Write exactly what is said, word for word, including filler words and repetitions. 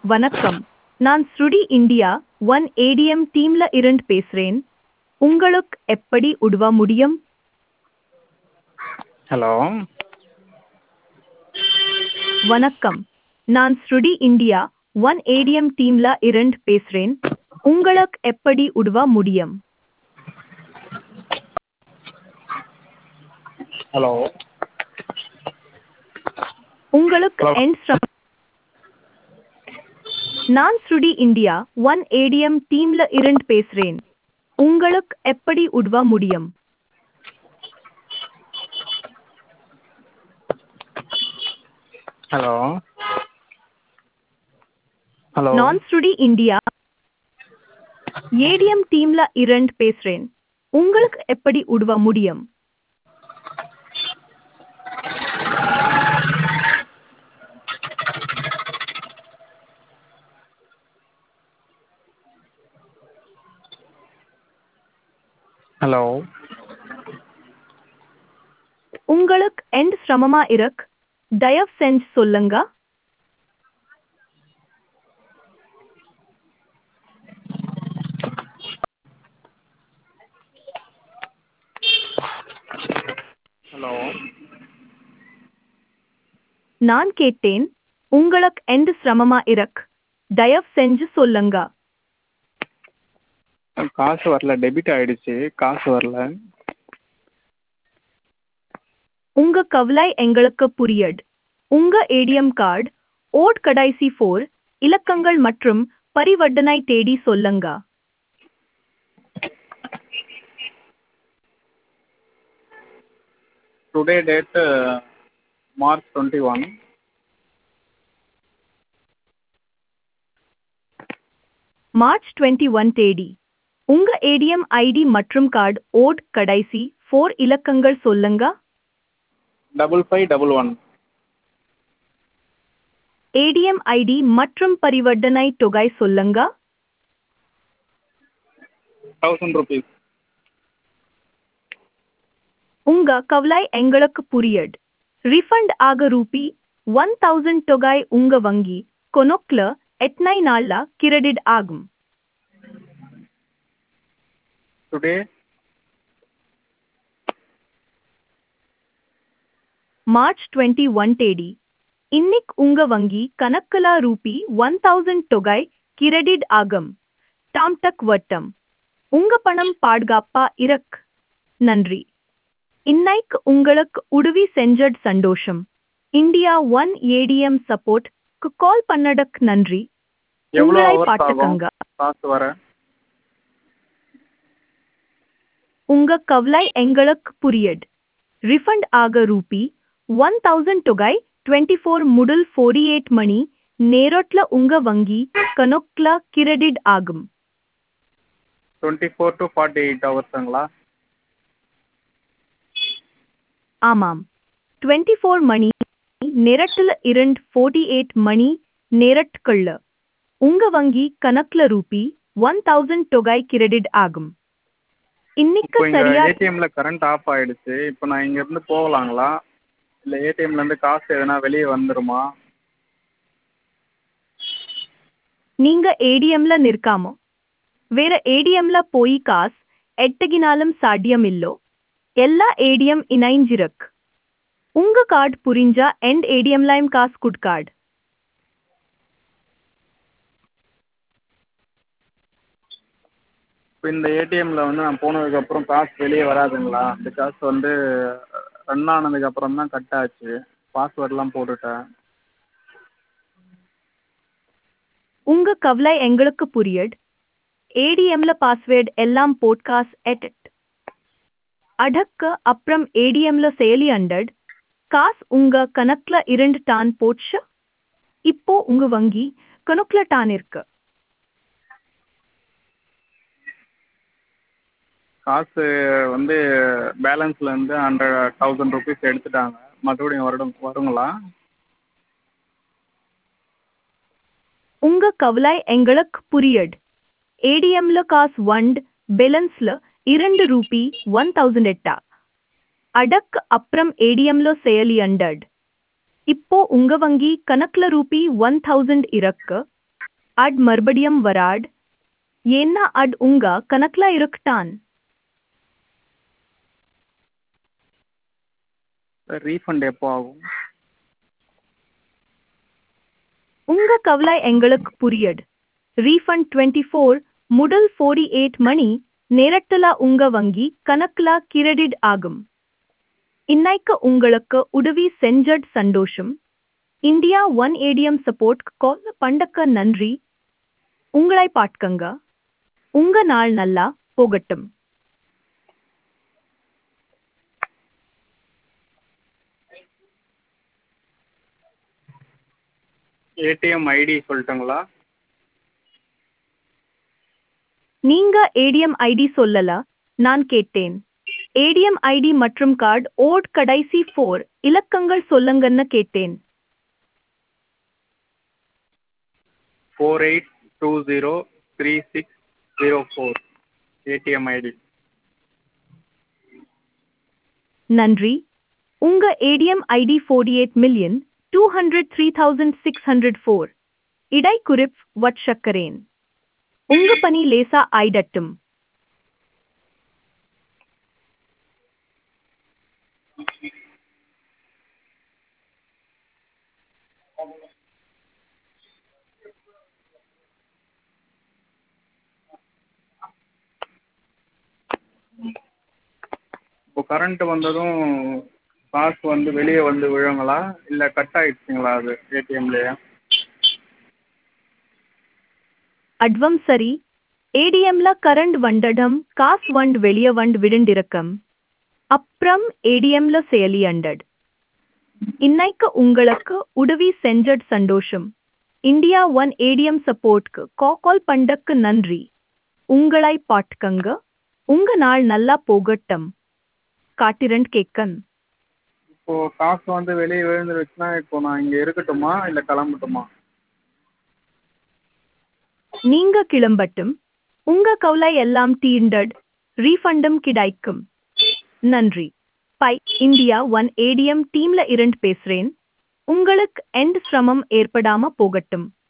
வணக்கம். நான் Shruti India one ATM டீம்ல இருந்து பேசுறேன். உங்களுக்கு எப்படி உதவ முடியும்? ஹலோ. வணக்கம். நான் ஸ்ருடி இந்தியா ஒன் ஏடிஎம் டீம்ல இருந்து பேசுறேன். உங்களுக்கு எப்படி உதவ முடியும்? ஹலோ. உங்களுக்கு ஹலோ. என் ஸ்ரம் நான் ஸ்ருடி இந்தியா ஒன் ஏடிஎம் டீம்ல இருந்து பேசுறேன். உங்களுக்கு எப்படி உதவ முடியும்? ஹலோ. ஹலோ. நான் ஸ்ருடி இந்தியா ஏடிஎம் டீம்ல இருந்து பேசுறேன். உங்களுக்கு எப்படி உதவ முடியும்? ஹலோ. உங்களுக்கு எந்த சிரமமா இருக்கு? தயவு செஞ்சு சொல்லுங்க. ஹலோ. நான் கேட்டேன், உங்களுக்கு எந்த சிரமமா இருக்கு? தயவு செஞ்சு சொல்லுங்க. காசு வரல, டெபிட் ஆயிடுச்சு, காசு வரல. உங்க கவலை எங்களுக்கு புரியுது. உங்க ஏடிஎம் கார்டு ஓட் கடைசி ஃபோர் இலக்கங்கள் மற்றும் பரிவர்த்தனை தேதி சொல்லுங்க. Today date March twenty one. March twenty one தேதி. உங்க ஏடிஎம் ஐடி மற்றும் கார்டு ஓட் கடைசி ஃபோர் இலக்கங்கள் சொல்லுங்க. Double five double one. ATM ID மற்றும் பரிவர்த்தனை தொகை சொல்லுங்க. Thousand rupees. உங்க கவலை எங்களுக்கு புரியுது. ரிஃபண்ட் ஆக ரூபி ஒன் தௌசண்ட் தொகை உங்க வங்கி கணக்குல எத்தனை நாள்ல கிரெடிட் ஆகும்? டுடே. மார்ச் டுவெண்ட்டி ஒன் தேதி. இன்னைக்கு உங்க வங்கி கணக்குல ரூபி ஒன் தௌசண்ட் தொகை கிரெடிட் ஆகும். டாம் டக் வட்டம். உங்க பணம் பாதுகாப்பா இருக்கு. நன்றி. இன்னைக்கு உங்களுக்கு உதவி செஞ்சது சந்தோஷம். இந்தியா ஒன் ஏடிஎம் சப்போர்ட் க்கு கால் பண்ணதுக்கு நன்றி. எவ்வளோ உங்களை ஹவர்ஸ் ஆகும் பாட்டுக்கங்க. காசு வர? உங்க கவலை எங்களுக்கு புரியுது. ரிஃபண்ட் ஆக ரூபி ஒன் தௌசண்ட் தொகை டுவெண்ட்டி ஃபோர் முதல் ஃபோர்ட்டி எயிட் மணி நேரத்துல உங்க வங்கி கணக்குல கிரெடிட் ஆகும். Twenty four to forty eight ஹவர்ஸுங்களா? ஆமாம். டுவெண்ட்டி ஃபோர் மணி நேரத்துல இருந்து ஃபோர்ட்டி எயிட் மணி நேரத்துக்குள்ள உங்க வங்கி கணக்குல ரூபி ஒன் தௌசண்ட் தொகை கிரெடிட் ஆகும். இன்னைக்கு இப்போ இங்கே சரியா ஏடிஎம்ல கரண்ட் ஆஃப் ஆயிடுச்சு. இப்போ நான் இங்கேருந்து போகலாங்களா, இல்லை ஏடிஎம்லேருந்து காசு எதனா வெளியே வந்துருமா? நீங்க ஏடிஎம்ல நிற்காம வேற ஏடிஎம்ல போய் காசு எட்டகினாலும் சாத்தியம் இல்லோ. எல்லா ஏடிஎம் இணைஞ்சிருக்கு. உங்க கார்டு புரிஞ்சா எண்ட் ஏடிஎம்லையும் காசு குட்கார்டு. இப்போ இந்த ஏடிஎம்ல வந்து நான் போனதுக்கப்புறம் காசு வெளியே வராதுங்களா? அந்த காசு வந்து ரன் ஆனதுக்கப்புறம் தான் கட் ஆச்சு. பாஸ்வேர்ட்லாம் போட்டுட்டேன். உங்க கவலை எங்களுக்கு புரியுது. ஏடிஎம்ல பாஸ்வேர்டு எல்லாம் போட் காசு எட்டட் அடக்க அப்புறம் ஏடிஎம்ல செயலி அண்டட் காசு உங்க கணக்குல இரண்டு டான் போட்ஷு. இப்போ உங்க வங்கி கணக்குல டான் இருக்கு. காசு வந்து பேலன்ஸ்லேருந்து ஹண்ட்ரட் தௌசண்ட் ருபீஸ் எடுத்துட்டாங்க. மறுபடியும் வருடம் வருங்களா? உங்க கவலை எங்களுக்கு புரியுது. ஏடிஎம்ல காசு வண்ட் பேலன்ஸ்ல இரண்டு ரூபி ஒன் தௌசண்ட் எட்டா அடக்கு அப்புறம் ஏடிஎம்ல செயலி அண்டட். இப்போ உங்க வங்கி கணக்குல ரூபி ஒன் தௌசண்ட் இருக்கு. அட் மறுபடியும் வராட். ஏன்னா அட் உங்க கணக்குல இருக்குட்டான். ரீஃபண்ட் எப்போ ஆகும்? உங்க கவலை எங்களுக்கு புரியட். ரீஃபண்ட் டுவெண்ட்டி ஃபோர் முதல் ஃபோர்ட்டி எயிட் மணி நேரத்துல உங்க வங்கி கணக்குல கிரெடிட் ஆகும். இன்னைக்கு உங்களுக்கு உதவி செஞ்சட் சந்தோஷம். India one ATM support call பண்டக்க நன்றி. உங்களை பாட்கங்க. உங்க நாள் நல்லா போகட்டும். ஏடிஎம் ஐடி சொல்லட்டுங்களா? நீங்க ஏடிஎம் ஐடி சொல்லல, நான் கேட்டேன். ஏடிஎம் ஐடி மற்றும் கார்டு ஓட் கடைசி ஃபோர் இலக்கங்கள் சொல்லுங்கன்னு கேட்டேன். Four eight two zero three six zero four ATM ID. நன்றி. உங்க ATM ID forty eight million two hundred three thousand six hundred four. இடை குறிப் வட்சக்கரேன். உங்க பணி லேசா ஆயிடட்டும். இப்போ கரண்ட் வந்ததும் காசு வந்து வெளியே வந்து விழுங்களா இல்லை கட் ஆகிடுச்சிங்களா அது ஏடிஎம்லேயே? அட்வம் சரி. ஏடிஎம்ல கரண்ட் வண்டடம் காசு வண்ட் வெளிய வண்ட் விடுண்டிருக்கம். அப்புறம் ஏடிஎம்ல செயலி அண்டட். இன்னைக்கு உங்களுக்கு உதவி செஞ்சட் சந்தோஷம். இந்தியா ஒன் ஏடிஎம் சப்போர்ட்க்கு கால் பண்டக்கு நன்றி. உங்களை பாட்கங்க. உங்க நாள் நல்லா போகட்டும். காட்டிரண்ட் கேக்கன். இப்போ காசு வந்து வெளியே விழுந்துருச்சுன்னா இப்போ நான் இங்கே இருக்கட்டுமா இல்லை கிளம்பட்டுமா? நீங்க கிளம்பட்டும். உங்க கவலை எல்லாம் தீர்ந்தட். ரீஃபண்டும் கிடைக்கும். நன்றி. பை இந்தியா ஒன் ஏடிஎம் டீம்ல இருந்து பேசுறேன். உங்களுக்கு எந்த சிரமம் ஏற்படாம போகட்டும்.